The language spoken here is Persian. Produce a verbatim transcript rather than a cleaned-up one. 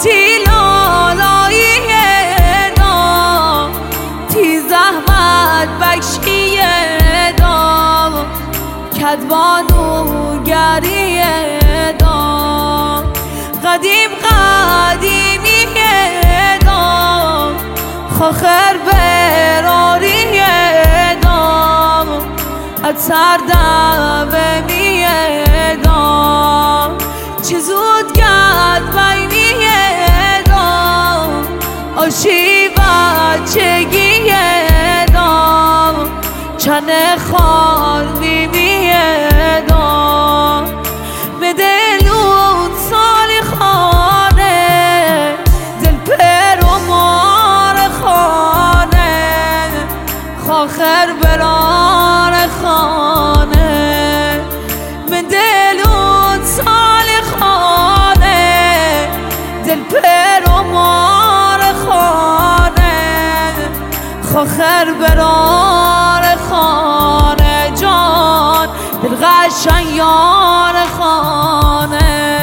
تی لالایی دام تی زحمت بکشی دام کدبانو گری دام قدیم قدیمی دام خاخر براری دام اتر دبمی دام چه زود گد بینی دام آشی بچگی دام چنه خان نیمی دام به دلون سالی خانه دل پر و مار خانه خاخر برار خانه به دلون سالی خانه دل پر و مار خانه خاخر برار خانه جان دل قشنگ یار خانه